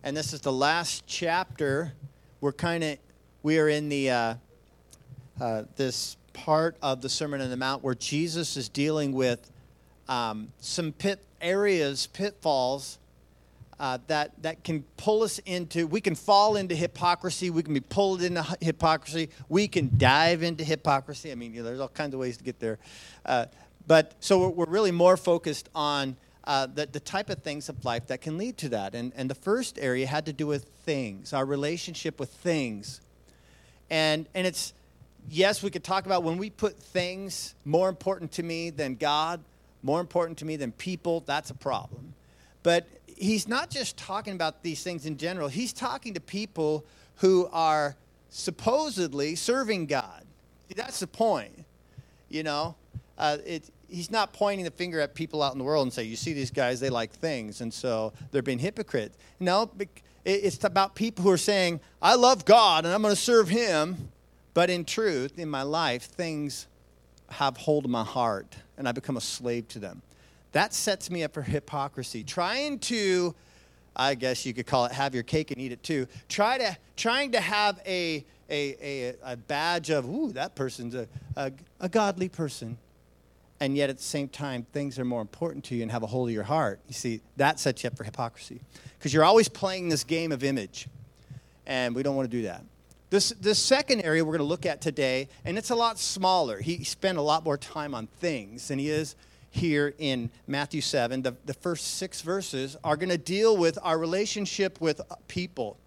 and this is the last chapter. We are in the this part of the Sermon on the Mount where Jesus is dealing with some pitfalls that can pull us into. We can fall into hypocrisy. We can be pulled into hypocrisy. We can dive into hypocrisy. I mean, there's all kinds of ways to get there. But so we're really more focused on the type of things of life that can lead to that. And the first area had to do with things, our relationship with things. And it's, yes, we could talk about when we put things more important to me than God, more important to me than people, that's a problem. But he's not just talking about these things in general. He's talking to people who are supposedly serving God. That's the point, you know. He's not pointing the finger at people out in the world and say, you see these guys, they like things, and so they're being hypocrites. No, it's about people who are saying, I love God, and I'm going to serve him. But in truth, in my life, things have hold of my heart, and I become a slave to them. That sets me up for hypocrisy. Trying to, I guess you could call it, have your cake and eat it too. Trying to have a badge of, ooh, that person's a godly person. And yet at the same time, things are more important to you and have a hold of your heart. You see, that sets you up for hypocrisy. Because you're always playing this game of image. And we don't want to do that. This second area we're going to look at today, and it's a lot smaller. He spent a lot more time on things than he is here in Matthew 7. The first 6 verses are going to deal with our relationship with people.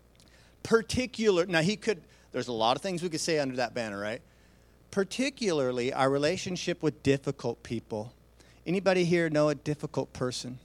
Now there's a lot of things we could say under that banner, right? Particularly our relationship with difficult people. Anybody here know a difficult person?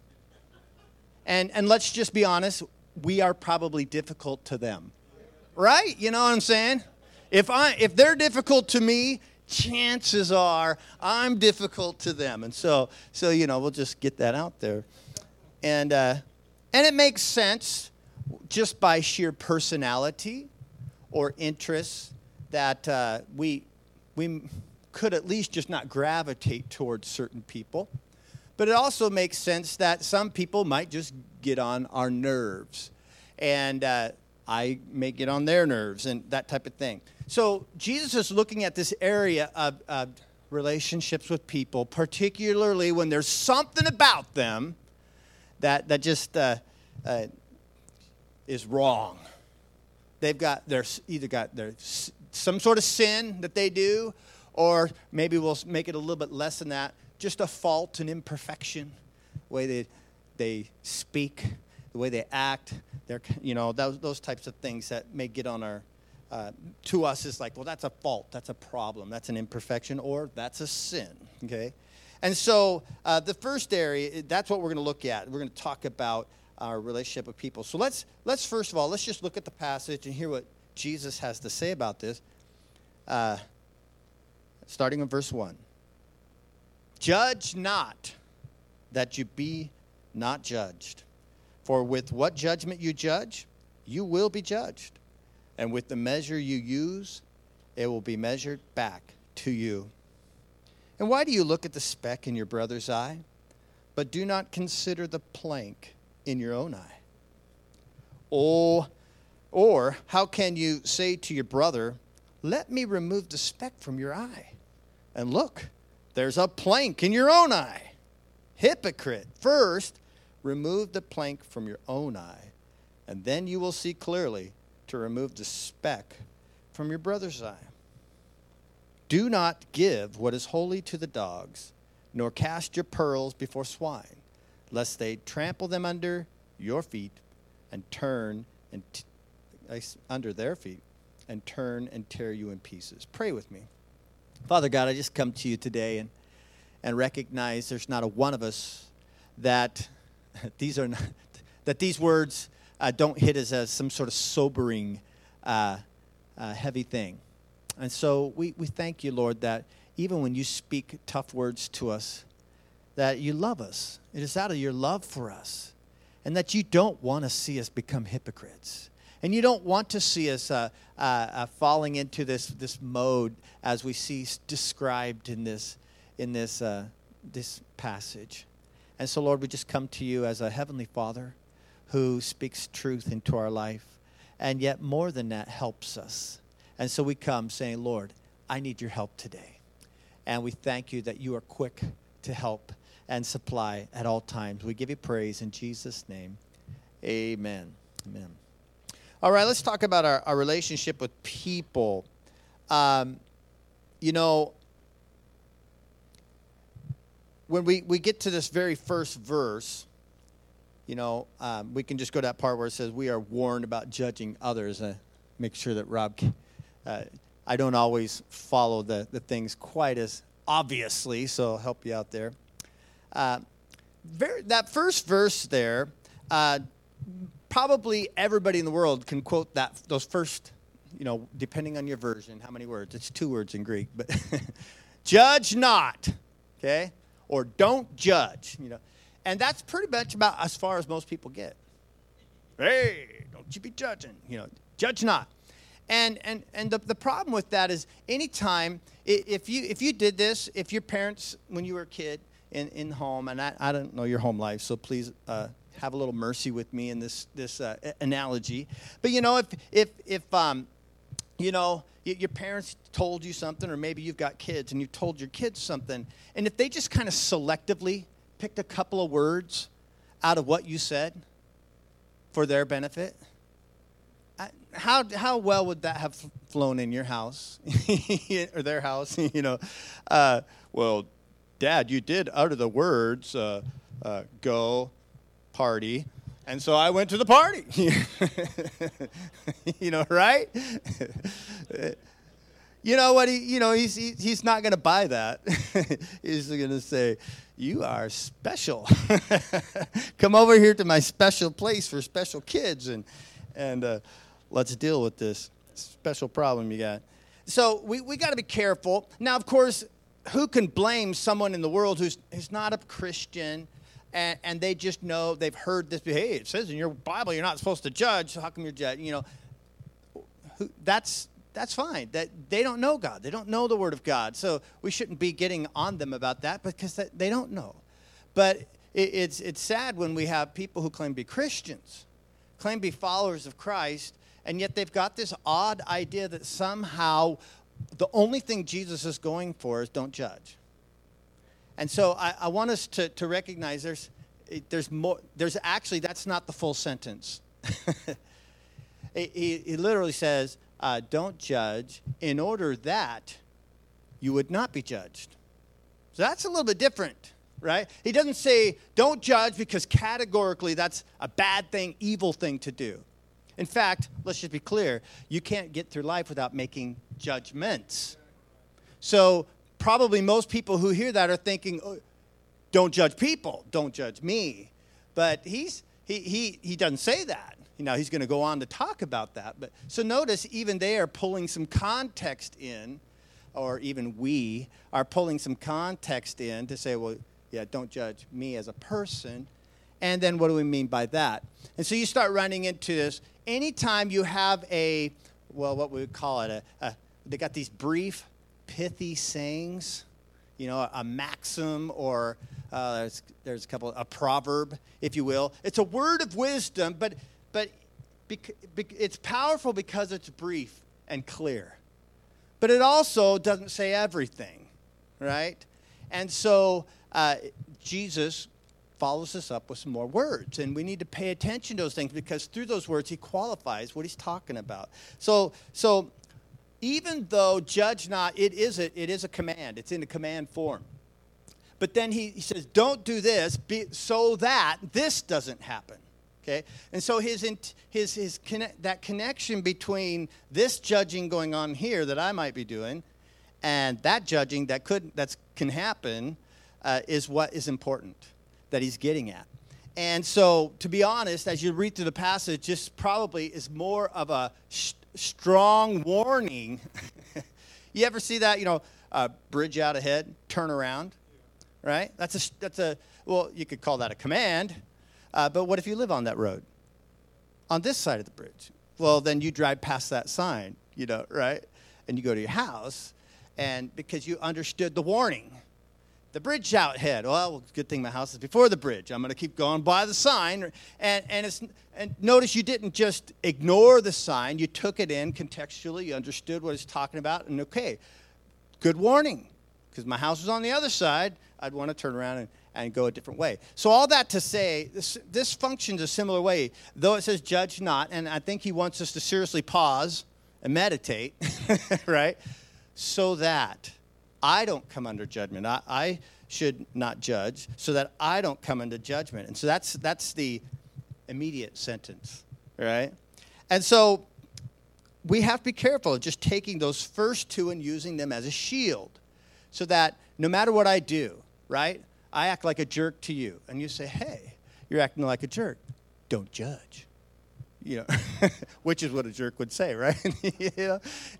And let's just be honest, we are probably difficult to them. Right? You know what I'm saying? If they're difficult to me, chances are I'm difficult to them. And so we'll just get that out there. And it makes sense just by sheer personality or interests that we could at least just not gravitate towards certain people. But it also makes sense that some people might just get on our nerves. And I may get on their nerves and that type of thing. So Jesus is looking at this area of relationships with people, particularly when there's something about them that just is wrong. There's some sort of sin that they do, or maybe we'll make it a little bit less than that, just a fault and imperfection, the way they speak, the way they act, those types of things that may get on our, to us is like, well, that's a fault, that's a problem, that's an imperfection, or that's a sin, okay? And so the first area, that's what we're going to look at. We're going to talk about our relationship with people. So let's first of all, let's just look at the passage and hear what Jesus has to say about this, starting in verse 1. Judge not, that you be not judged. For with what judgment you judge, you will be judged. And with the measure you use, it will be measured back to you. And why do you look at the speck in your brother's eye, but do not consider the plank in your own eye? Or how can you say to your brother, let me remove the speck from your eye? And look, there's a plank in your own eye. Hypocrite, first remove the plank from your own eye, and then you will see clearly to remove the speck from your brother's eye. Do not give what is holy to the dogs, nor cast your pearls before swine, lest they trample them under your feet and turn under their feet and turn and tear you in pieces. Pray with me. Father God, I just come to you today and recognize there's not a one of us that these words don't hit us as some sort of sobering, heavy thing. And so we thank you, Lord, that even when you speak tough words to us, that you love us. It is out of your love for us. And that you don't want to see us become hypocrites. And you don't want to see us falling into this mode as we see described in this passage. And so, Lord, we just come to you as a heavenly Father who speaks truth into our life, and yet more than that, helps us. And so we come saying, Lord, I need your help today. And we thank you that you are quick to help and supply at all times. We give you praise in Jesus' name. Amen. Amen. All right, let's talk about our relationship with people. You know, when we get to this very first verse, you know, we can just go to that part where it says we are warned about judging others. Make sure that Rob, I don't always follow the things quite as obviously, so I'll help you out there. That first verse there, probably everybody in the world can quote those first, you know, depending on your version, how many words? It's 2 words in Greek, but judge not, okay? Or don't judge, you know. And that's pretty much about as far as most people get. Hey, don't you be judging, you know, judge not. And the problem with that is anytime, if you did this, if your parents, when you were a kid in home, and I don't know your home life, so please have a little mercy with me in this analogy. But, you know, if you know, your parents told you something, or maybe you've got kids and you told your kids something, and if they just kind of selectively picked a couple of words out of what you said for their benefit, how well would that have flown in your house or their house? You know, well, Dad, you did utter the words, go, party, and so I went to the party. You know, right? You know what? He's not going to buy that. He's going to say, "You are special. Come over here to my special place for special kids, and let's deal with this special problem you got." So we got to be careful. Now, of course, who can blame someone in the world who's not a Christian, and they just know, they've heard this, hey, it says in your Bible you're not supposed to judge, so how come you're judging? You know, that's fine. That they don't know God. They don't know the Word of God. So we shouldn't be getting on them about that because they don't know. But it's sad when we have people who claim to be Christians, claim to be followers of Christ, and yet they've got this odd idea that somehow the only thing Jesus is going for is don't judge. And so I want us to recognize there's more. There's actually, that's not the full sentence. He literally says, don't judge in order that you would not be judged. So that's a little bit different, right? He doesn't say don't judge because categorically that's a bad thing, evil thing to do. In fact, let's just be clear, you can't get through life without making judgments. So probably most people who hear that are thinking, oh, don't judge people, don't judge me. But he doesn't say that. You know, he's going to go on to talk about that. But so notice, even they are pulling some context in, or even we are pulling some context in to say, well, yeah, don't judge me as a person. And then what do we mean by that? And so you start running into this. Anytime you have what we would call it, they got these brief, pithy sayings, you know, a maxim, or there's a couple, a proverb, if you will. It's a word of wisdom, but it's powerful because it's brief and clear. But it also doesn't say everything, right? And so Jesus follows us up with some more words, and we need to pay attention to those things because through those words he qualifies what he's talking about. So even though judge not, it is a command. It's in a command form. But then he says, don't do this so that this doesn't happen. Okay, and so that connection between this judging going on here that I might be doing, and that judging that can happen, is what is important that he's getting at. And so, to be honest, as you read through the passage, this probably is more of a strong warning. You ever see that? You know, bridge out ahead, turn around, right? That's a well, you could call that a command. But what if you live on that road, on this side of the bridge? Well, then you drive past that sign, you know, right? And you go to your house, and because you understood the warning the bridge out ahead. Well, good thing my house is before the bridge. I'm going to keep going by the sign. And notice you didn't just ignore the sign. You took it in contextually. You understood what it's talking about. And okay, good warning, because my house was on the other side. I'd want to turn around and go a different way. So all that to say, this functions a similar way. Though it says judge not, and I think he wants us to seriously pause and meditate, right? So that I don't come under judgment. I should not judge, so that I don't come into judgment. And so that's the immediate sentence, right? And so we have to be careful of just taking those first two and using them as a shield, so that no matter what I do, right, I act like a jerk to you, and you say, hey, you're acting like a jerk. Don't judge. You know, which is what a jerk would say, right? You know?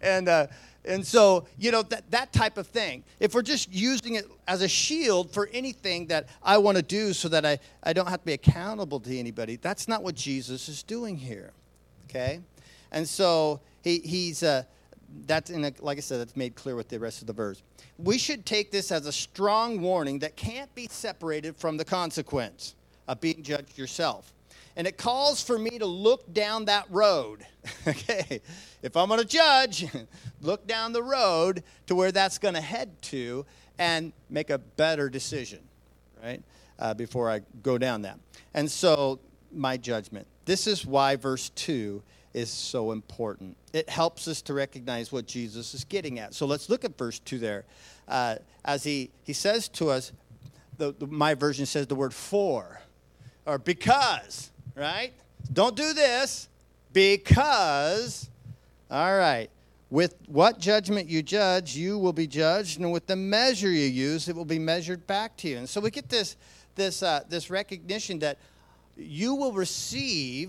And so, you know, that type of thing. If we're just using it as a shield for anything that I want to do so that I don't have to be accountable to anybody, that's not what Jesus is doing here, okay? And so he's that's like I said, that's made clear with the rest of the verse. We should take this as a strong warning that can't be separated from the consequence of being judged yourself. And it calls for me to look down that road. Okay, if I'm going to judge, look down the road to where that's going to head to and make a better decision, right, before I go down that. And so my judgment. This is why verse 2 is so important. It helps us to recognize what Jesus is getting at. So let's look at verse 2 there. As he says to us, my version says the word for, or because, right? Don't do this, because, all right, with what judgment you judge, you will be judged, and with the measure you use, it will be measured back to you. And so we get this recognition that you will receive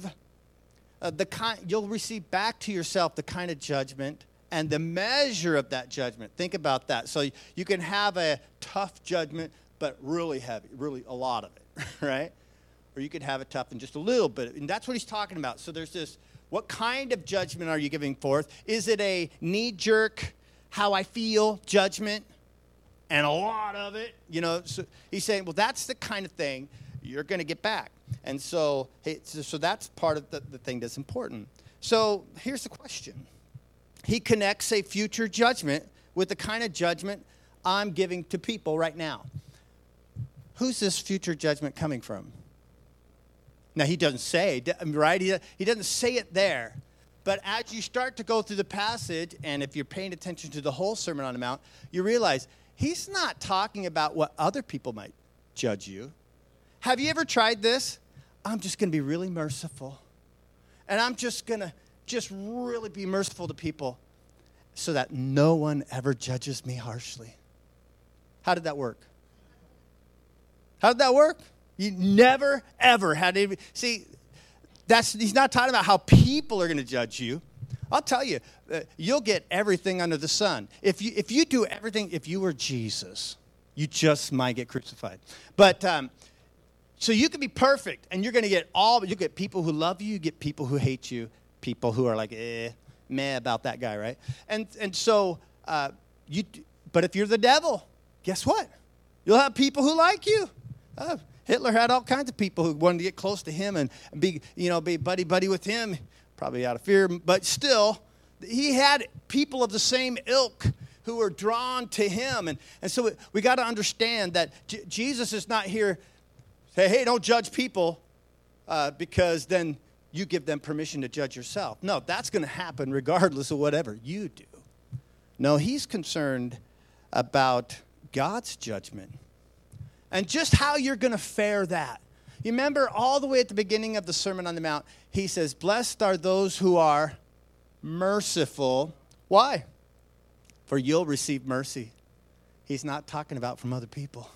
you'll receive back to yourself the kind of judgment and the measure of that judgment. Think about that. So you can have a tough judgment, but really heavy, really a lot of it, right? Or you could have it tough and just a little bit. And that's what he's talking about. So there's this, what kind of judgment are you giving forth? Is it a knee-jerk, how I feel judgment, and a lot of it? You know, so he's saying, well, that's the kind of thing you're going to get back. And so that's part of the thing that's important. So here's the question. He connects a future judgment with the kind of judgment I'm giving to people right now. Who's this future judgment coming from? Now, he doesn't say, right? He doesn't say it there. But as you start to go through the passage, and if you're paying attention to the whole Sermon on the Mount, you realize he's not talking about what other people might judge you. Have you ever tried this? I'm just going to be really merciful. And I'm just going to really be merciful to people so that no one ever judges me harshly. How did that work? How did that work? You never, ever had any. See, he's not talking about how people are going to judge you. I'll tell you, you'll get everything under the sun. If you do everything, if you were Jesus, you just might get crucified. But so you can be perfect, and you're going to get you get people who love you, you get people who hate you, people who are like, meh about that guy, right? And so, but if you're the devil, guess what? You'll have people who like you. Hitler had all kinds of people who wanted to get close to him and be buddy with him, probably out of fear, but still, he had people of the same ilk who were drawn to him. And so we got to understand that Jesus is not here say, hey, don't judge people because then you give them permission to judge yourself. No, that's going to happen regardless of whatever you do. No, he's concerned about God's judgment and just how you're going to fare that. You remember all the way at the beginning of the Sermon on the Mount, he says, blessed are those who are merciful. Why? For you'll receive mercy. He's not talking about from other people.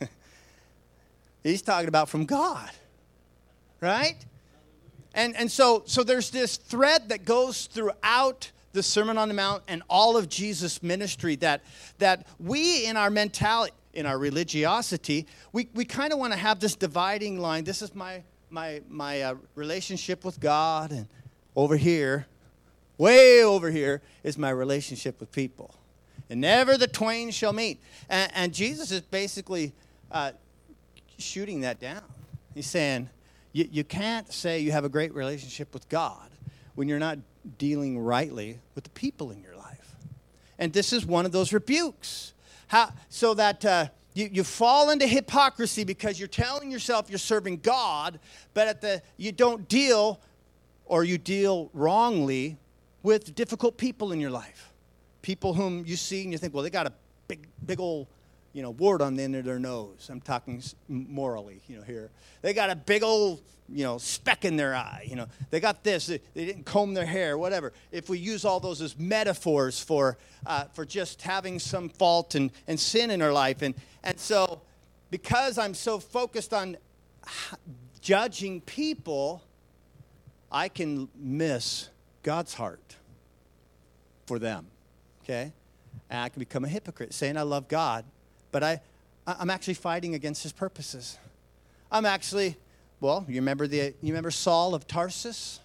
He's talking about from God, right? And so there's this thread that goes throughout the Sermon on the Mount and all of Jesus' ministry that we in our mentality, in our religiosity, we kind of want to have this dividing line. This is my relationship with God, and over here, way over here, is my relationship with people. and never the twain shall meet. And Jesus is basically shooting that down. He's saying, you can't say you have a great relationship with God when you're not dealing rightly with the people in your life. And this is one of those rebukes. So that you fall into hypocrisy because you're telling yourself you're serving God, but you don't deal, or you deal wrongly with difficult people in your life. People whom you see and you think, well, they got a big old, wart on the end of their nose. I'm talking morally, here. They got a big old, speck in their eye. They got this. They didn't comb their hair, whatever. If we use all those as metaphors for just having some fault and sin in our life. And so because I'm so focused on judging people, I can miss God's heart for them, okay? And I can become a hypocrite, saying I love God, but I'm actually fighting against his purposes. I'm actually, you remember Saul of Tarsus?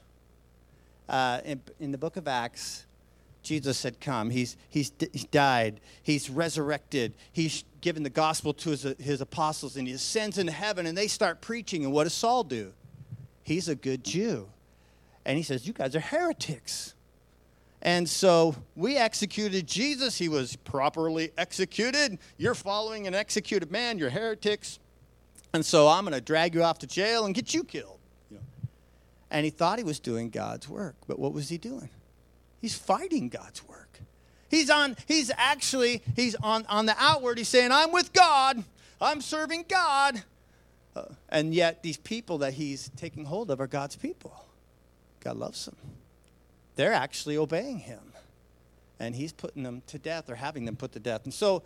In the book of Acts, Jesus had come. He's died. He's resurrected. He's given the gospel to his apostles, and he ascends into heaven, and they start preaching. And what does Saul do? He's a good Jew. And he says, you guys are heretics. And so we executed Jesus. He was properly executed. You're following an executed man. You're heretics. And so I'm going to drag you off to jail and get you killed. And he thought he was doing God's work. But what was he doing? He's fighting God's work. He's on the outward. He's saying, I'm with God. I'm serving God. And yet these people that he's taking hold of are God's people. God loves them. They're actually obeying him. And he's putting them to death, or having them put to death. And so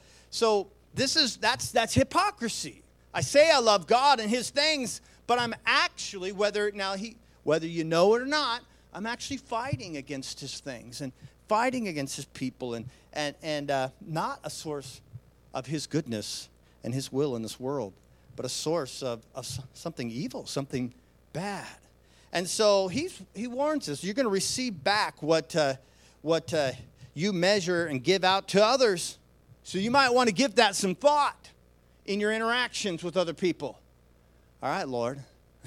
that's hypocrisy. I say I love God and his things, but I'm actually, whether you know it or not, I'm actually fighting against his things and fighting against his people and not a source of his goodness and his will in this world, but a source of something evil, something bad. And so he warns us, you're going to receive back what you measure and give out to others. So you might want to give that some thought in your interactions with other people. All right, Lord.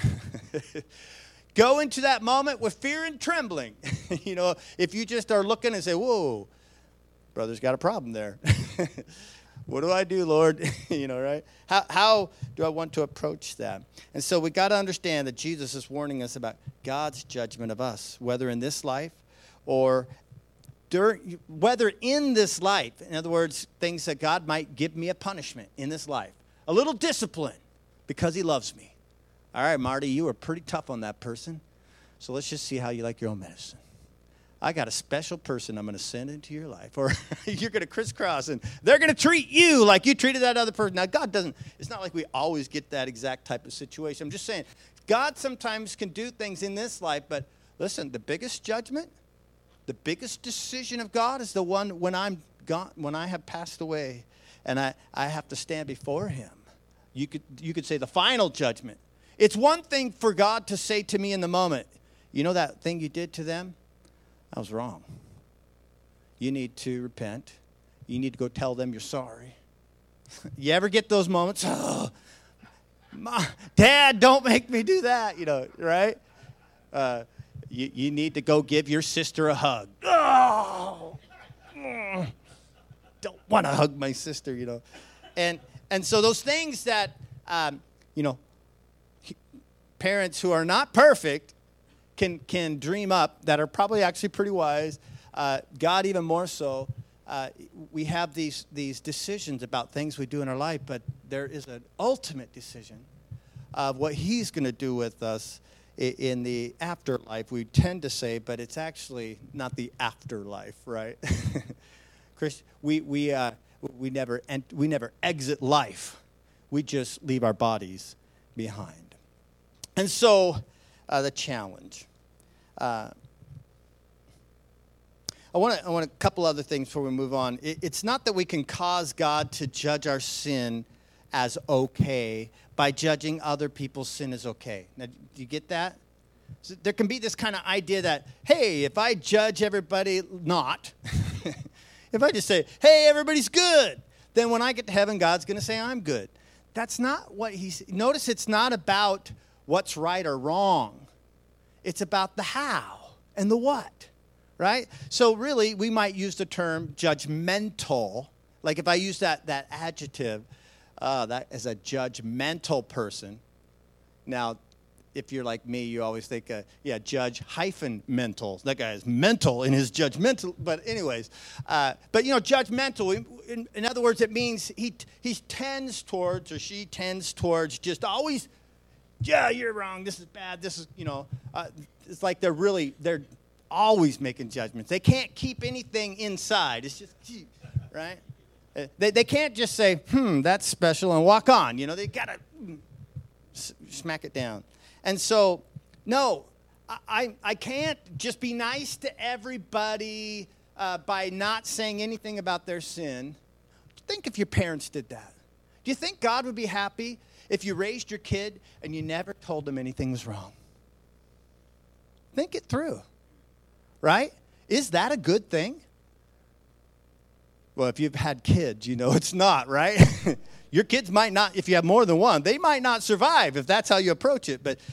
Go into that moment with fear and trembling. If you just are looking and say, whoa, brother's got a problem there. What do I do, Lord? Right? How do I want to approach that? And so we got to understand that Jesus is warning us about God's judgment of us, whether in this life or whether in this life. In other words, things that God might give me a punishment in this life, a little discipline because he loves me. All right, Marty, you were pretty tough on that person. So let's just see how you like your own medicine. I got a special person I'm going to send into your life. Or you're going to crisscross, and they're going to treat you like you treated that other person. Now, God doesn't, it's not like we always get that exact type of situation. I'm just saying, God sometimes can do things in this life, but listen, the biggest judgment, the biggest decision of God is the one when I'm gone, when I have passed away, and I have to stand before him. You could say the final judgment. It's one thing for God to say to me in the moment, you know that thing you did to them? That was wrong. You need to repent. You need to go tell them you're sorry. You ever get those moments? Oh, Dad, don't make me do that, right? You need to go give your sister a hug. Oh, don't want to hug my sister, And so those things that, parents who are not perfect can dream up that are probably actually pretty wise. God even more so. We have these decisions about things we do in our life, but there is an ultimate decision of what he's going to do with us in the afterlife. We tend to say, but it's actually not the afterlife, right? We never exit life. We just leave our bodies behind. And so, the challenge. I want a couple other things before we move on. It's not that we can cause God to judge our sin as okay by judging other people's sin as okay. Now, do you get that? So there can be this kind of idea that, hey, if I judge everybody not, If I just say, hey, everybody's good, then when I get to heaven, God's going to say I'm good. That's not what notice it's not about what's right or wrong. It's about the how and the what, right? So really, we might use the term judgmental. Like if I use that adjective, that is a judgmental person. Now, if you're like me, you always think, judge hyphen mental. That guy is mental in his judgmental. But anyways, judgmental, in other words, it means he tends towards, or she tends towards just always, yeah, you're wrong, this is bad, this is, it's like they're always making judgments. They can't keep anything inside. It's just, right? They can't just say, that's special, and walk on. They got to smack it down. And so, no, I can't just be nice to everybody by not saying anything about their sin. Think if your parents did that. Do you think God would be happy if you raised your kid and you never told them anything was wrong? Think it through, right? Is that a good thing? Well, if you've had kids, it's not, right? Your kids might not, if you have more than one, they might not survive if that's how you approach it. But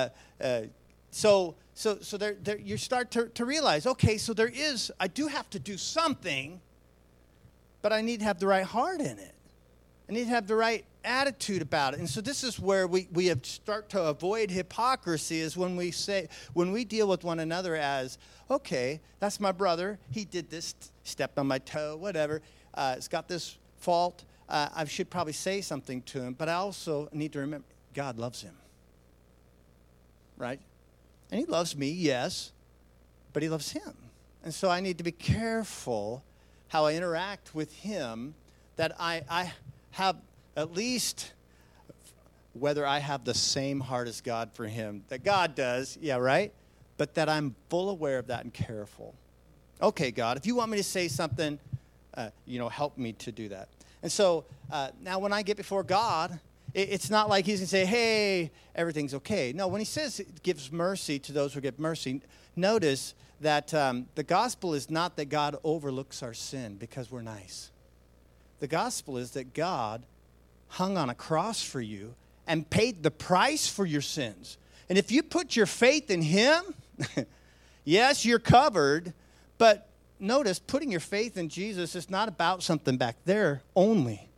so there you start to realize, okay, so I do have to do something, but I need to have the right heart in it. I need to have the right attitude about it. And so this is where we have start to avoid hypocrisy, is when we deal with one another as, okay, that's my brother. He did this, stepped on my toe, whatever. It's got this fault. I should probably say something to him, but I also need to remember God loves him, right? And he loves me, yes, but he loves him. And so I need to be careful how I interact with him, that I have at least, whether I have the same heart as God for him, that God does, yeah, right? But that I'm full aware of that and careful. Okay, God, if you want me to say something, help me to do that. And so now when I get before God, it's not like he's going to say, hey, everything's okay. No, when he says it gives mercy to those who get mercy, notice that the gospel is not that God overlooks our sin because we're nice. The gospel is that God hung on a cross for you and paid the price for your sins. And if you put your faith in him, yes, you're covered, but notice, putting your faith in Jesus is not about something back there only.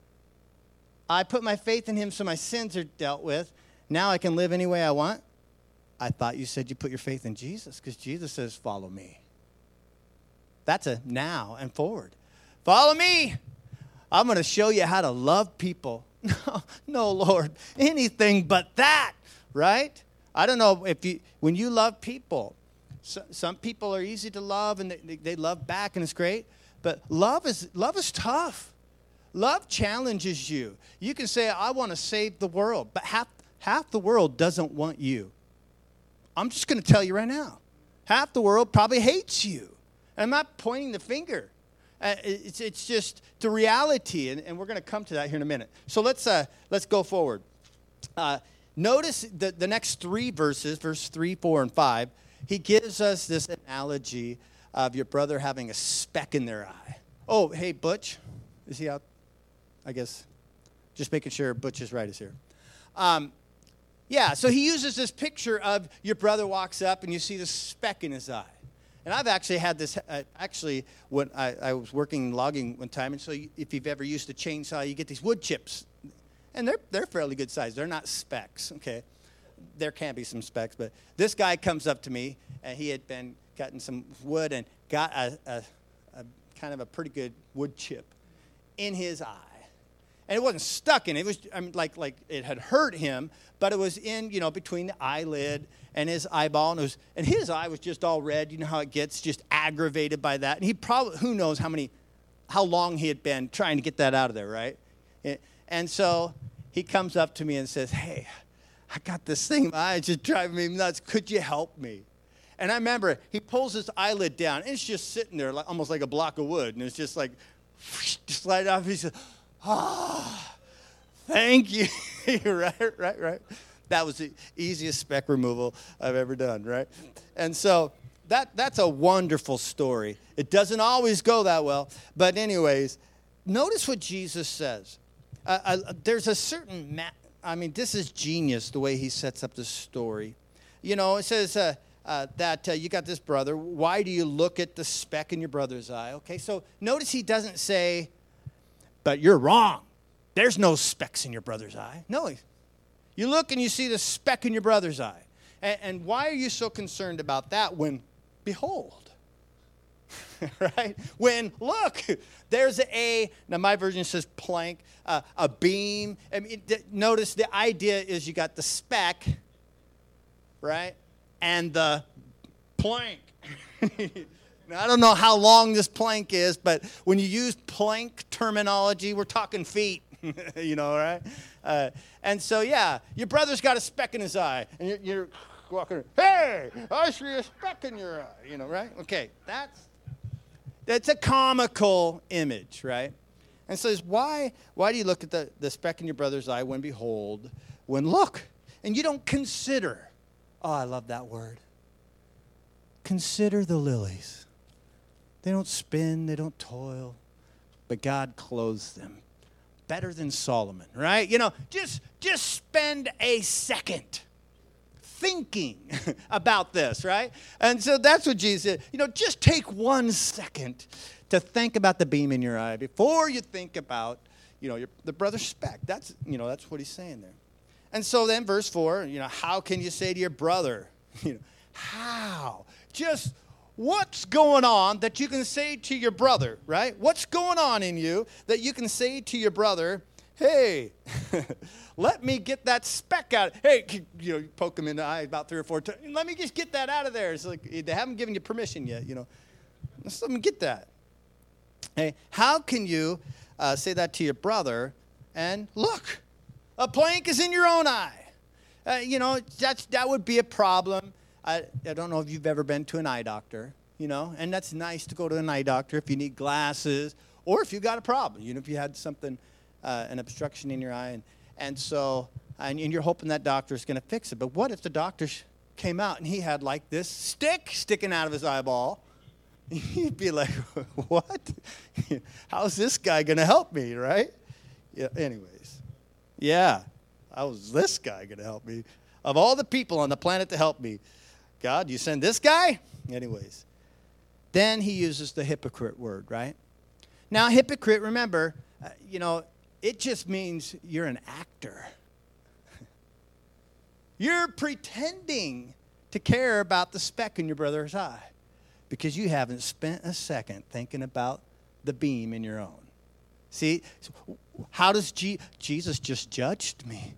I put my faith in him so my sins are dealt with. Now I can live any way I want. I thought you said you put your faith in Jesus, because Jesus says, follow me. That's a now and forward. Follow me. I'm going to show you how to love people. No, Lord, anything but that, right? I don't know when you love people, some people are easy to love and they love back and it's great, but love is tough. Love challenges you. You can say, I want to save the world, but half the world doesn't want you. I'm just going to tell you right now. Half the world probably hates you. And I'm not pointing the finger. It's just the reality, and we're going to come to that here in a minute. So let's go forward. Notice the next three verses, verse 3, 4, and 5. He gives us this analogy of your brother having a speck in their eye. Oh, hey, Butch. Is he out? I guess. Just making sure Butch is right is here. So he uses this picture of your brother walks up and you see the speck in his eye. And I've actually had this, when I was working logging one time, and so if you've ever used a chainsaw, you get these wood chips. And they're fairly good size. They're not specks, okay? There can be some specks, but this guy comes up to me, and he had been cutting some wood and got a kind of a pretty good wood chip in his eye. And it wasn't stuck in it. It was like it had hurt him, but it was in, between the eyelid and his eyeball. And his eye was just all red. You know how it gets, just aggravated by that. And he probably, who knows how long he had been trying to get that out of there, right? And so he comes up to me and says, hey, I got this thing in my eye. It's just driving me nuts. Could you help me? And I remember he pulls his eyelid down, and it's just sitting there almost like a block of wood. And it's just like, slide off. He says, thank you. Right. That was the easiest speck removal I've ever done, right? And so, that's a wonderful story. It doesn't always go that well. But anyways, notice what Jesus says. There's a certain, this is genius the way he sets up this story. You know, it says that you got this brother. Why do you look at the speck in your brother's eye? Okay, so notice he doesn't say, but you're wrong. There's no specks in your brother's eye. No, you look and you see the speck in your brother's eye. And why are you so concerned about that when, behold, right? When, look, there's now my version says plank, a beam. I mean, notice the idea is you got the speck, right? And the plank. Now, I don't know how long this plank is, but when you use plank terminology, we're talking feet, you know, right? And so, yeah, your brother's got a speck in his eye, and you're walking, hey, I see a speck in your eye, you know, right? Okay, that's a comical image, right? And so why do you look at the speck in your brother's eye when behold, when look, and you don't consider? Oh, I love that word. Consider the lilies. They don't spin, they don't toil, but God clothes them better than Solomon, right? You know, just spend a second thinking about this, right? And so that's what Jesus said. You know, just take 1 second to think about the beam in your eye before you think about, you know, the brother's speck. That's what he's saying there. And so then verse 4, you know, how can you say to your brother, you know, how? Just what's going on that you can say to your brother, right? What's going on in you that you can say to your brother, hey, let me get that speck out. Hey, you know, you poke him in the eye about 3 or 4 times. Let me just get that out of there. It's like they haven't given you permission yet, you know. Let's let me get that. Hey, how can you say that to your brother and look, a plank is in your own eye? You know, that would be a problem. I don't know if you've ever been to an eye doctor, you know, and that's nice to go to an eye doctor if you need glasses or if you got a problem, you know, if you had something, an obstruction in your eye, and so you're hoping that doctor's going to fix it. But what if the doctor came out and he had like this stick sticking out of his eyeball? You'd be like, what? How's this guy going to help me, right? Yeah. Anyways, yeah, how's this guy going to help me? Of all the people on the planet to help me, God, you send this guy? Anyways, then he uses the hypocrite word, right? Now, hypocrite, remember, you know, it just means you're an actor. You're pretending to care about the speck in your brother's eye because you haven't spent a second thinking about the beam in your own. See, how does Jesus just judged me?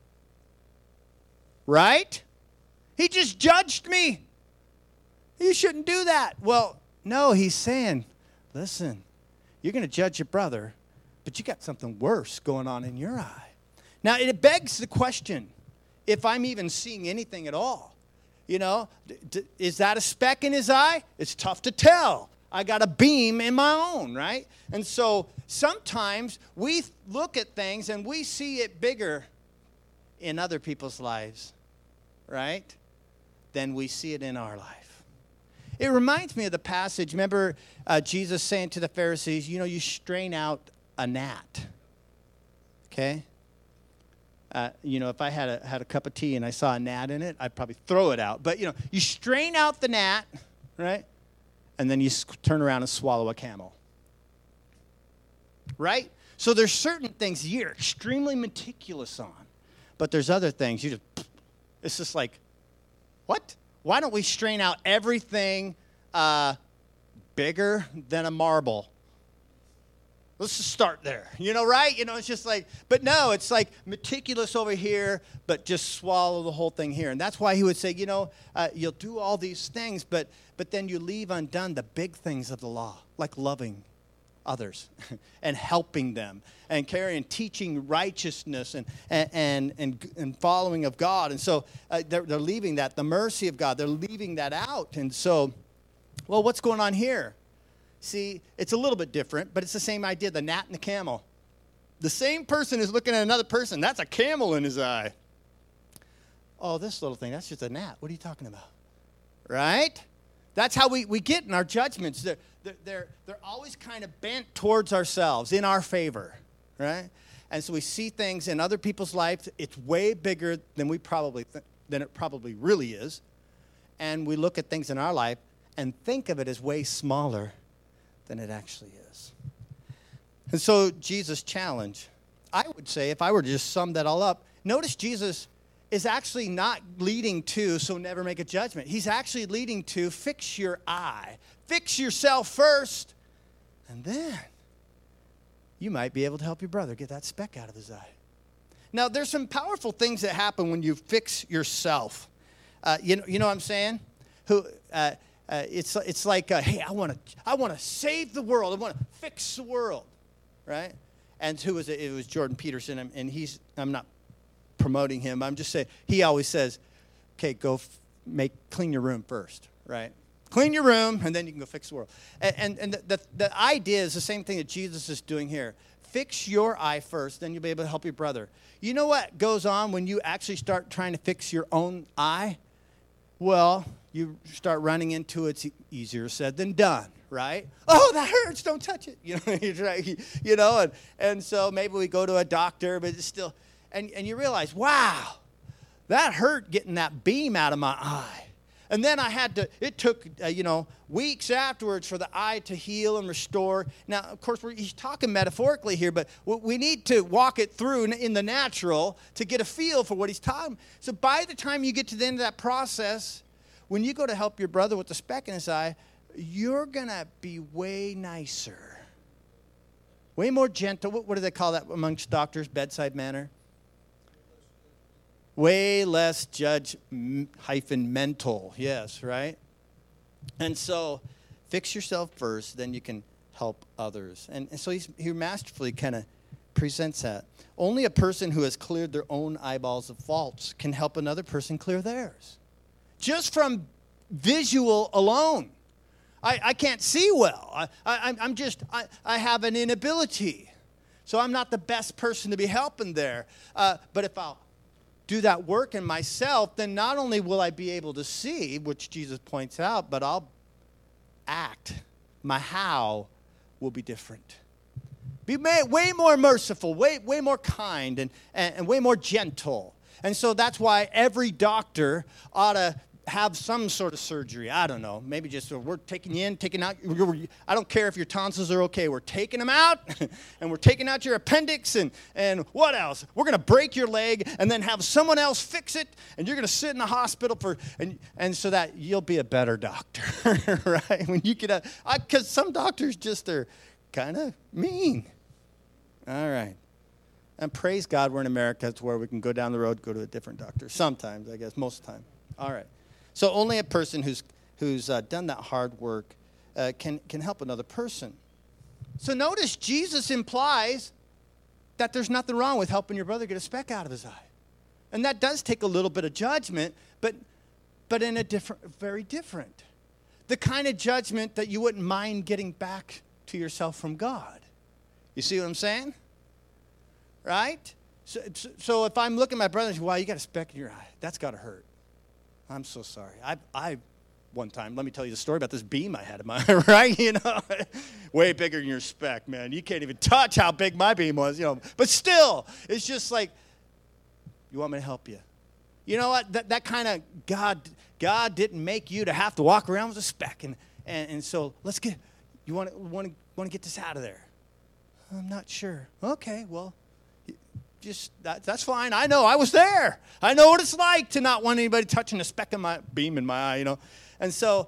Right? He just judged me. You shouldn't do that. Well, no, he's saying, listen, you're going to judge your brother, but you got something worse going on in your eye. Now, it begs the question, if I'm even seeing anything at all, you know, is that a speck in his eye? It's tough to tell. I got a beam in my own, right? And so sometimes we look at things and we see it bigger in other people's lives, right, than we see it in our life. It reminds me of the passage, remember Jesus saying to the Pharisees, you know, you strain out a gnat, okay? You know, if I had a cup of tea and I saw a gnat in it, I'd probably throw it out. But, you know, you strain out the gnat, right? And then you turn around and swallow a camel, right? So there's certain things you're extremely meticulous on, but there's other things it's just like, what? Why don't we strain out everything bigger than a marble? Let's just start there, you know, right? You know, it's just like, but no, it's like meticulous over here, but just swallow the whole thing here. And that's why he would say, you know, you'll do all these things, but then you leave undone the big things of the law, like loving others and helping them and teaching righteousness and following of God. And so they're leaving that, the mercy of God, they're leaving that out. And so, well, what's going on here? See, it's a little bit different, but it's the same idea, the gnat and the camel. The same person is looking at another person. That's a camel in his eye. Oh, this little thing, that's just a gnat. What are you talking about? Right? That's how we get in our judgments. They're always kind of bent towards ourselves, in our favor, right? And so we see things in other people's lives. It's way bigger than than it probably really is. And we look at things in our life and think of it as way smaller than it actually is. And so Jesus' challenge, I would say, if I were to just sum that all up, notice Jesus is actually not leading to, so never make a judgment. He's actually leading to fix your eye. Fix yourself first, and then you might be able to help your brother get that speck out of his eye. Now, there's some powerful things that happen when you fix yourself. You know what I'm saying? It's like, hey, I want to save the world. I want to fix the world, right? And who was it? It was Jordan Peterson, and I'm not promoting him. I'm just saying, he always says, okay, go clean your room first, right? Clean your room, and then you can go fix the world. And the idea is the same thing that Jesus is doing here. Fix your eye first, then you'll be able to help your brother. You know what goes on when you actually start trying to fix your own eye? Well, you start running into it's easier said than done, right? Oh, that hurts, don't touch it. And so maybe we go to a doctor, but it's still, and you realize, wow, that hurt getting that beam out of my eye. And then it took, weeks afterwards for the eye to heal and restore. Now, of course, he's talking metaphorically here, but we need to walk it through in the natural to get a feel for what he's talking. So by the time you get to the end of that process, when you go to help your brother with the speck in his eye, you're going to be way nicer, way more gentle. What do they call that amongst doctors? Bedside manner? Way less judge-mental, yes, right? And so fix yourself first, then you can help others. And so he masterfully kind of presents that. Only a person who has cleared their own eyeballs of faults can help another person clear theirs. Just from visual alone. I can't see well. I have an inability. So I'm not the best person to be helping there. But if I'll do that work in myself, then not only will I be able to see, which Jesus points out, but I'll act. My how will be different. Be way more merciful, way more kind, and way more gentle. And so that's why every doctor ought to have some sort of surgery. I don't know. Maybe just we're taking you in, taking out. I don't care if your tonsils are okay. We're taking them out, and we're taking out your appendix, and what else? We're going to break your leg, and then have someone else fix it, and you're going to sit in the hospital and so that you'll be a better doctor, right? When you get because some doctors just are kind of mean. All right. And praise God we're in America. It's where we can go down the road, go to a different doctor. Sometimes, I guess, most of the time. All right. So only a person who's done that hard work can help another person. So notice Jesus implies that there's nothing wrong with helping your brother get a speck out of his eye. And that does take a little bit of judgment, but in a very different. The kind of judgment that you wouldn't mind getting back to yourself from God. You see what I'm saying? Right? So if I'm looking at my brother and say, wow, you got a speck in your eye. That's got to hurt. I'm so sorry. I one time, let me tell you the story about this beam I had in my eye, right? Way bigger than your speck, man. You can't even touch how big my beam was, But still, it's just like, you want me to help you? You know what? That kind of God didn't make you to have to walk around with a speck, and so you want to get this out of there? I'm not sure. Okay, well. Just that's fine. I know I was there. I know what it's like to not want anybody touching a speck of my beam in my eye, And so,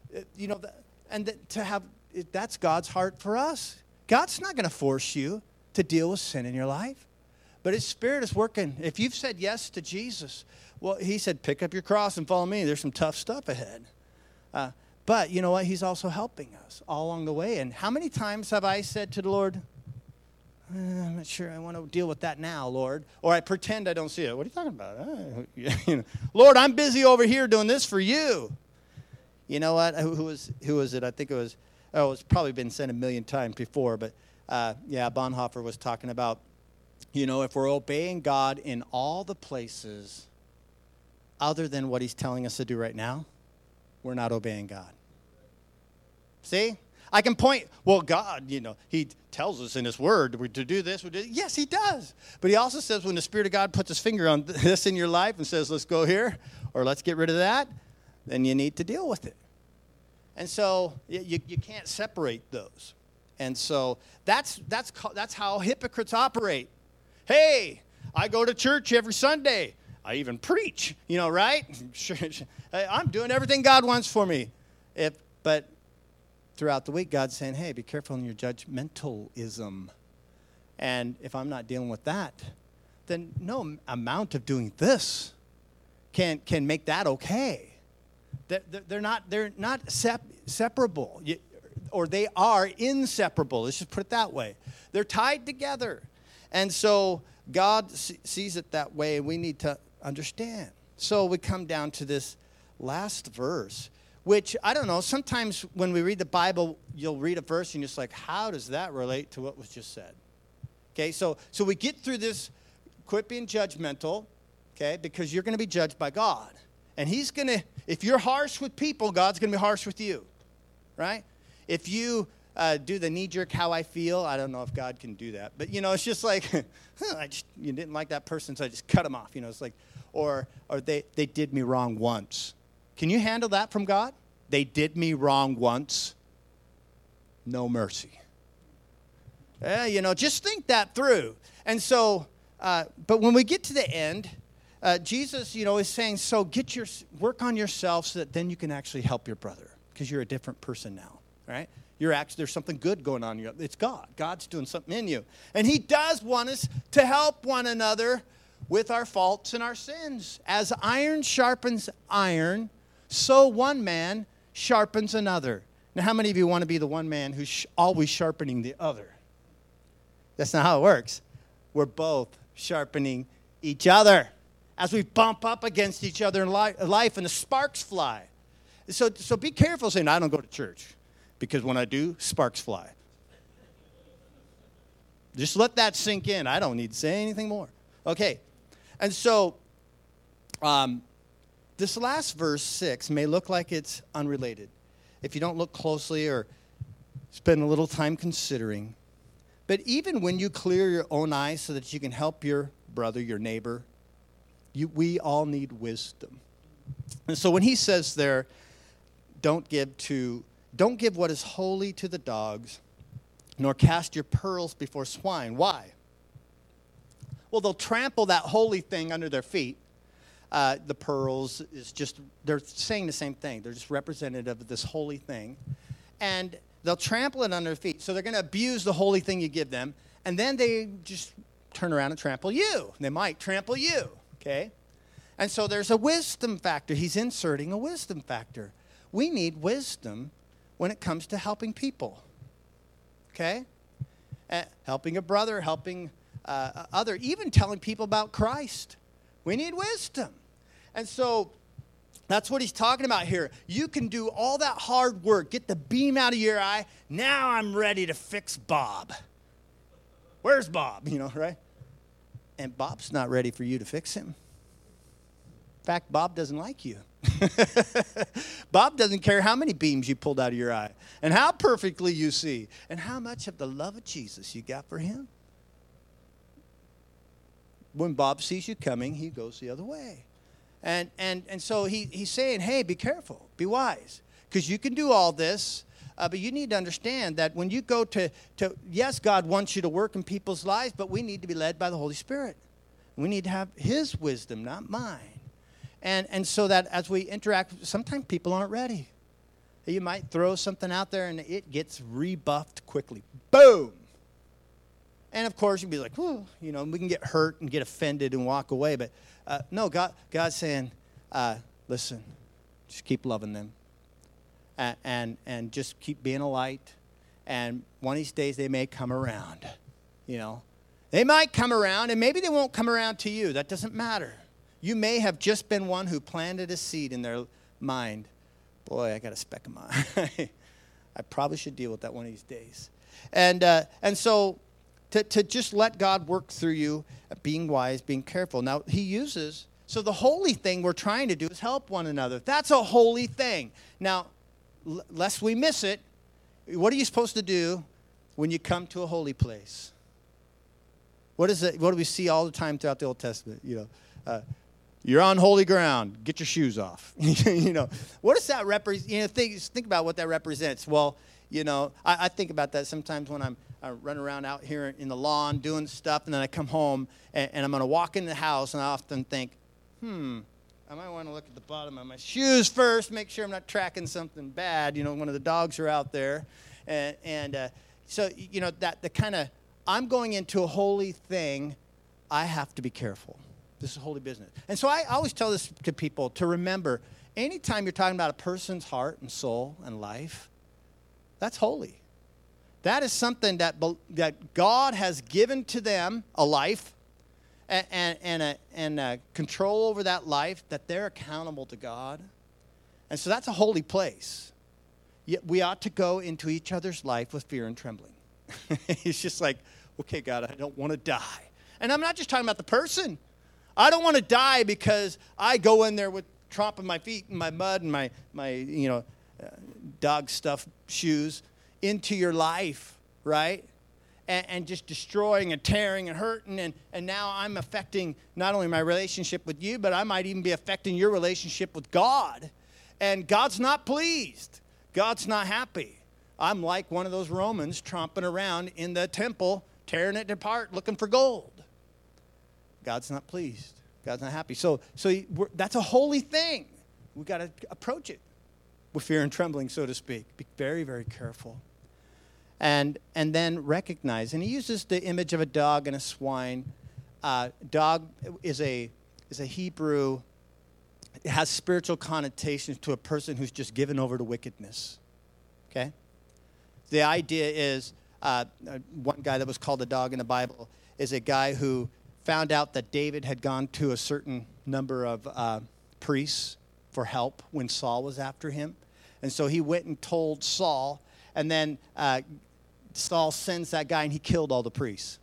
that's God's heart for us. God's not going to force you to deal with sin in your life, but His Spirit is working. If you've said yes to Jesus, well, He said, pick up your cross and follow me. There's some tough stuff ahead. But you know what? He's also helping us all along the way. And how many times have I said to the Lord, I'm not sure I want to deal with that now, Lord. Or I pretend I don't see it. What are you talking about? Lord, I'm busy over here doing this for you. You know what? Who was it? I think it's probably been said a million times before. But, Bonhoeffer was talking about, if we're obeying God in all the places other than what He's telling us to do right now, we're not obeying God. See? I can point, well, God, he tells us in his word to do this. Yes, he does. But he also says when the Spirit of God puts his finger on this in your life and says, let's go here or let's get rid of that, then you need to deal with it. And so you can't separate those. And so that's how hypocrites operate. Hey, I go to church every Sunday. I even preach, right? I'm doing everything God wants for me. But throughout the week, God's saying, hey, be careful in your judgmentalism. And if I'm not dealing with that, then no amount of doing this can make that okay. They're not separable, or they are inseparable. Let's just put it that way. They're tied together. And so God sees it that way, and we need to understand. So we come down to this last verse, which, I don't know, sometimes when we read the Bible, you'll read a verse and you're just like, how does that relate to what was just said? Okay, so we get through this, quit being judgmental, okay, because you're going to be judged by God. And he's going to, if you're harsh with people, God's going to be harsh with you, right? If you do the knee-jerk how I feel, I don't know if God can do that. But, it's just like, you didn't like that person, so I just cut them off. It's like, or they did me wrong once. Can you handle that from God? They did me wrong once. No mercy. Just think that through. And so, but when we get to the end, Jesus, is saying, so work on yourself so that then you can actually help your brother because you're a different person now, right? There's something good going on in you. It's God. God's doing something in you. And he does want us to help one another with our faults and our sins. As iron sharpens iron, so one man sharpens another. Now, how many of you want to be the one man who's always sharpening the other? That's not how it works. We're both sharpening each other as we bump up against each other in life and the sparks fly. So be careful saying, I don't go to church, because when I do, sparks fly. Just let that sink in. I don't need to say anything more. Okay, and so this last verse, 6, may look like it's unrelated if you don't look closely or spend a little time considering. But even when you clear your own eyes so that you can help your brother, your neighbor, we all need wisdom. And so when he says there, don't give what is holy to the dogs, nor cast your pearls before swine. Why? Well, they'll trample that holy thing under their feet. The pearls is just, they're saying the same thing. They're just representative of this holy thing. And they'll trample it under their feet. So they're going to abuse the holy thing you give them. And then they just turn around and trample you. They might trample you, okay? And so there's a wisdom factor. He's inserting a wisdom factor. We need wisdom when it comes to helping people, okay? Helping a brother, helping other, even telling people about Christ. We need wisdom. And so that's what he's talking about here. You can do all that hard work, get the beam out of your eye. Now I'm ready to fix Bob. Where's Bob? Right? And Bob's not ready for you to fix him. In fact, Bob doesn't like you. Bob doesn't care how many beams you pulled out of your eye and how perfectly you see and how much of the love of Jesus you got for him. When Bob sees you coming, he goes the other way. And so he's saying, hey, be careful, be wise, because you can do all this, but you need to understand that when you go to, yes, God wants you to work in people's lives, but we need to be led by the Holy Spirit. We need to have his wisdom, not mine. And so that as we interact, sometimes people aren't ready. You might throw something out there and it gets rebuffed quickly. Boom! And of course, you'd be like, whew, we can get hurt and get offended and walk away. But no, God's saying, listen, just keep loving them. And just keep being a light. And one of these days, they may come around, They might come around, and maybe they won't come around to you. That doesn't matter. You may have just been one who planted a seed in their mind. Boy, I got a speck of mine. I probably should deal with that one of these days. And so to just let God work through you, being wise, being careful. Now, he uses, so the holy thing we're trying to do is help one another. That's a holy thing. Now, lest we miss it, What are you supposed to do when you come to a holy place? What is it? What do we see all the time throughout the Old Testament? You're on holy ground. Get your shoes off. What does that represent? Think about what that represents. Well, I think about that sometimes when I run around out here in the lawn doing stuff, and then I come home and I'm going to walk in the house, and I often think, I might want to look at the bottom of my shoes first, make sure I'm not tracking something bad. One of the dogs are out there, so that the kind of, I'm going into a holy thing, I have to be careful. This is holy business. And so I always tell this to people to remember, anytime you're talking about a person's heart and soul and life, that's holy. That is something that God has given to them, a life, and control over that life, that they're accountable to God. And so that's a holy place. Yet we ought to go into each other's life with fear and trembling. It's just like, okay, God, I don't want to die. And I'm not just talking about the person. I don't want to die because I go in there with tromping my feet in my mud and my dog stuff shoes into your life, right? And just destroying and tearing and hurting. And now I'm affecting not only my relationship with you, but I might even be affecting your relationship with God. And God's not pleased. God's not happy. I'm like one of those Romans tromping around in the temple, tearing it apart, looking for gold. God's not pleased. God's not happy. So that's a holy thing. We've got to approach it with fear and trembling, so to speak. Be very, very careful. And then recognize. And he uses the image of a dog and a swine. Dog is a Hebrew. It has spiritual connotations to a person who's just given over to wickedness. Okay? The idea is, one guy that was called a dog in the Bible is a guy who found out that David had gone to a certain number of priests for help when Saul was after him. And so he went and told Saul, and then Saul sends that guy, and he killed all the priests.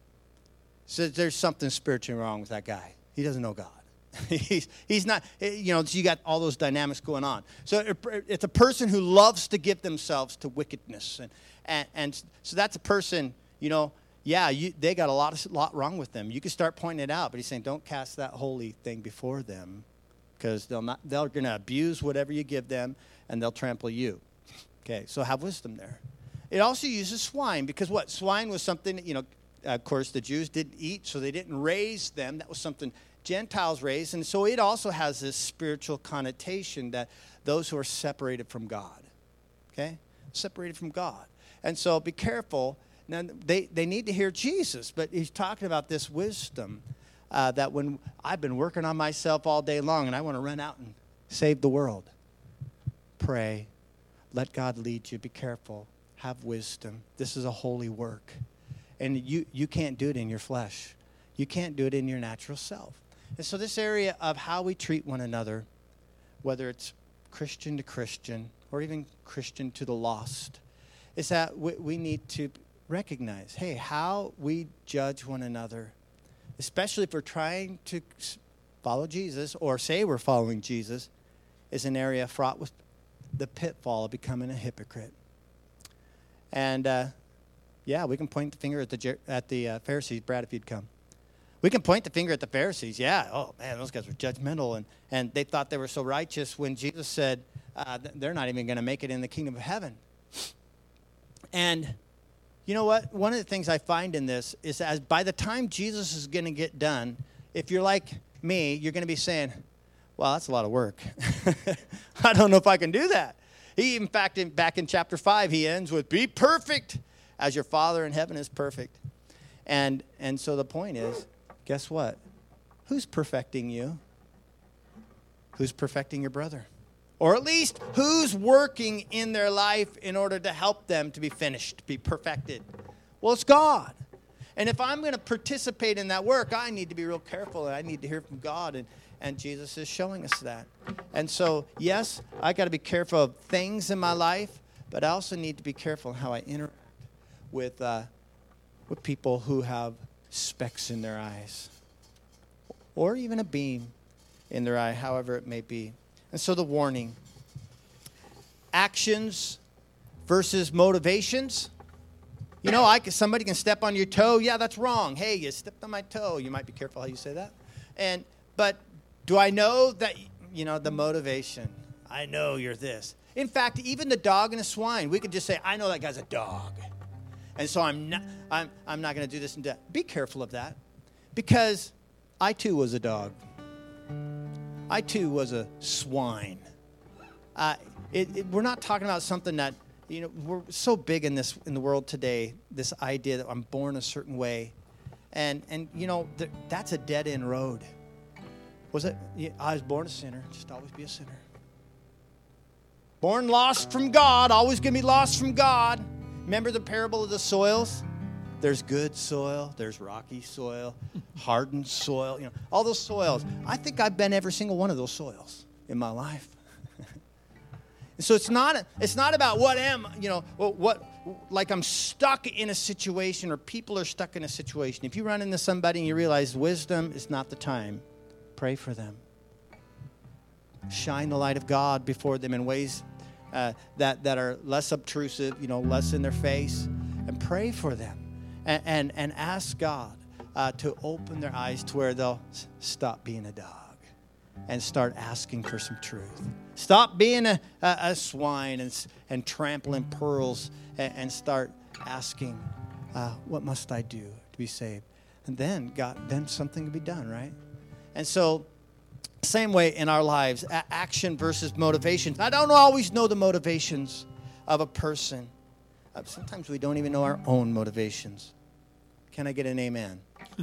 So there's something spiritually wrong with that guy. He doesn't know God. He's not, so you got all those dynamics going on. So it's a person who loves to give themselves to wickedness. And so that's a person, they got a lot wrong with them. You can start pointing it out, but he's saying don't cast that holy thing before them, because they're going to abuse whatever you give them, and they'll trample you. Okay, so have wisdom there. It also uses swine, because what? Swine was something, of course, the Jews didn't eat, so they didn't raise them. That was something Gentiles raised, and so it also has this spiritual connotation that those who are separated from God, okay? Separated from God. And so be careful. Now, they need to hear Jesus, but he's talking about this wisdom that when I've been working on myself all day long and I want to run out and save the world, pray. Let God lead you. Be careful. Have wisdom. This is a holy work. And you can't do it in your flesh. You can't do it in your natural self. And so this area of how we treat one another, whether it's Christian to Christian or even Christian to the lost, is that we need to recognize, hey, how we judge one another, especially if we're trying to follow Jesus or say we're following Jesus, is an area fraught with the pitfall of becoming a hypocrite. And, we can point the finger at the Pharisees. Brad, if you'd come. We can point the finger at the Pharisees. Yeah, oh, man, those guys were judgmental. And they thought they were so righteous when Jesus said they're not even going to make it in the kingdom of heaven. And you know what? One of the things I find in this is that by the time Jesus is going to get done, if you're like me, you're going to be saying, well, that's a lot of work. I don't know if I can do that. In fact, back in chapter 5, he ends with, be perfect as your Father in heaven is perfect. And so the point is, guess what? Who's perfecting you? Who's perfecting your brother? Or at least, who's working in their life in order to help them to be finished, be perfected? Well, it's God. And if I'm going to participate in that work, I need to be real careful, and I need to hear from God, and Jesus is showing us that. And so, yes, I got to be careful of things in my life, but I also need to be careful in how I interact with people who have specks in their eyes, or even a beam in their eye, however it may be. And so the warning: actions versus motivations. You know, somebody can step on your toe. Yeah, that's wrong. Hey, you stepped on my toe. You might be careful how you say that. But do I know that, the motivation? I know you're this. In fact, even the dog and the swine, we could just say, I know that guy's a dog. And so I'm not going to do this and that. Be careful of that. Because I too was a dog. I too was a swine. We're not talking about something that, we're so big in the world today, this idea that I'm born a certain way. And that's a dead-end road. I was born a sinner, just always be a sinner. Born lost from God, always going to be lost from God. Remember the parable of the soils? There's good soil, there's rocky soil, hardened soil, all those soils. I think I've been every single one of those soils in my life. So it's not about like I'm stuck in a situation or people are stuck in a situation. If you run into somebody and you realize wisdom is not the time, pray for them. Shine the light of God before them in ways that are less obtrusive, less in their face, and pray for them. And ask God to open their eyes to where they'll stop being a dog and start asking for some truth. Stop being a swine and trampling pearls and start asking, what must I do to be saved? And then something to be done, right? And so, same way in our lives, action versus motivation. I don't always know the motivations of a person. Sometimes we don't even know our own motivations. Can I get an amen?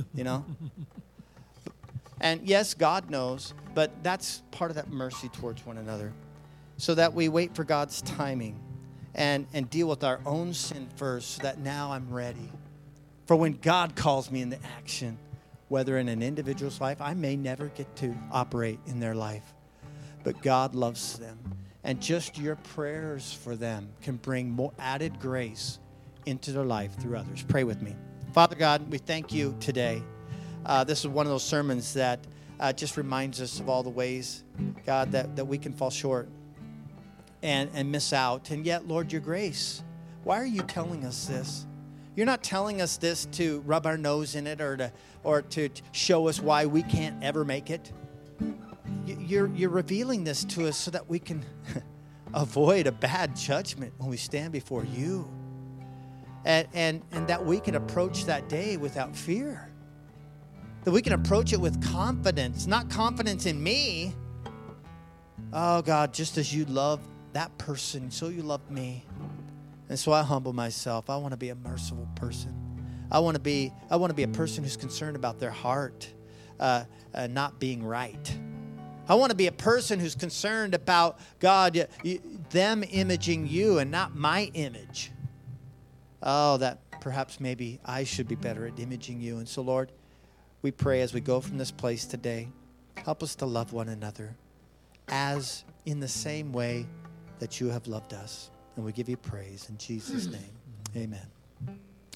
And yes, God knows, but that's part of that mercy towards one another. So that we wait for God's timing and deal with our own sin first so that now I'm ready. For when God calls me into action, whether in an individual's life, I may never get to operate in their life, but God loves them. And just your prayers for them can bring more added grace into their life through others. Pray with me. Father God, we thank you today. This is one of those sermons that just reminds us of all the ways, God, that we can fall short and miss out. And yet, Lord, your grace, why are you telling us this? You're not telling us this to rub our nose in it or to show us why we can't ever make it. You're revealing this to us so that we can avoid a bad judgment when we stand before you. And that we can approach that day without fear. That we can approach it with confidence, not confidence in me. Oh, God, just as you love that person, so you love me. And so I humble myself. I want to be a merciful person. I want to be a person who's concerned about their heart not being right. I want to be a person who's concerned about, God, them imaging you and not my image. Oh, that perhaps maybe I should be better at imaging you. And so, Lord, we pray as we go from this place today, help us to love one another as in the same way that you have loved us. And we give you praise in Jesus' name. Amen.